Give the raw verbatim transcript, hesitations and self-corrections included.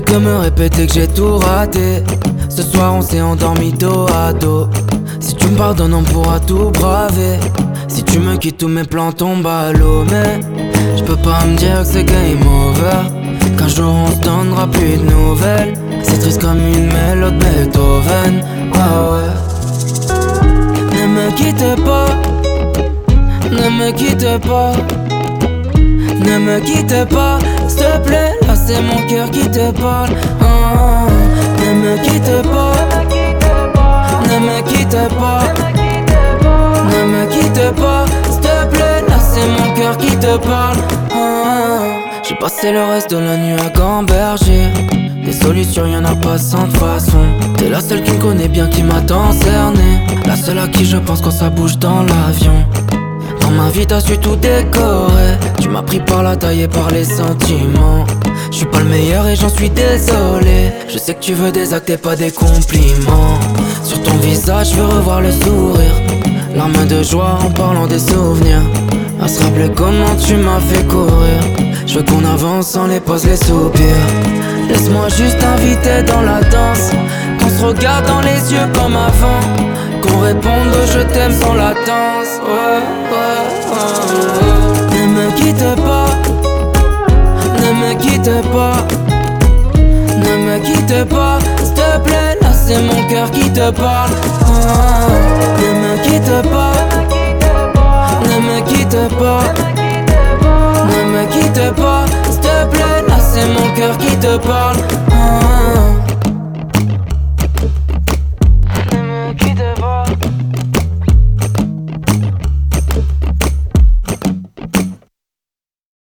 que me répéter que j'ai tout raté. Ce soir on s'est endormi dos à dos. Si tu me pardonnes on pourra tout braver. Si tu me quittes tous mes plans tombent à l'eau. Mais je peux pas me dire que c'est game over, qu'un jour on se donnera plus de nouvelles. C'est triste comme une mélodie de Beethoven. Ah ouais. Ne me quitte pas, ne me quitte pas, ne me quitte pas, s'il te plaît, là c'est mon cœur qui te parle. Ah, ne me quitte pas, ne me quitte pas, ne me quitte pas, s'il te plaît, là c'est mon cœur qui te parle. Ah, j'ai passé le reste de la nuit à gamberger. Des solutions y'en a pas cent de façon. T'es la seule qui me connaît bien, qui m'a tant cerné. La seule à qui je pense quand ça bouge dans l'avion. Dans ma vie t'as su tout décorer. Tu m'as pris par la taille et par les sentiments. Je suis pas le meilleur et j'en suis désolé. Je sais que tu veux des actes et pas des compliments. Sur ton visage je veux revoir le sourire, larmes de joie en parlant des souvenirs. À se rappeler comment tu m'as fait courir. Je veux qu'on avance sans les pauses, les soupirs. Laisse-moi juste t'inviter dans la danse, qu'on se regarde dans les yeux comme avant, qu'on réponde au je t'aime sans latence. Ouais, ouais, ouais. Ne me quitte pas, ne me quitte pas, ne me quitte pas, s'il te plaît, là c'est mon cœur qui te parle. Ah, ne me quitte pas, ne me quitte pas, ne me quitte pas, s'il te plaît, là c'est mon cœur qui te parle. Ah,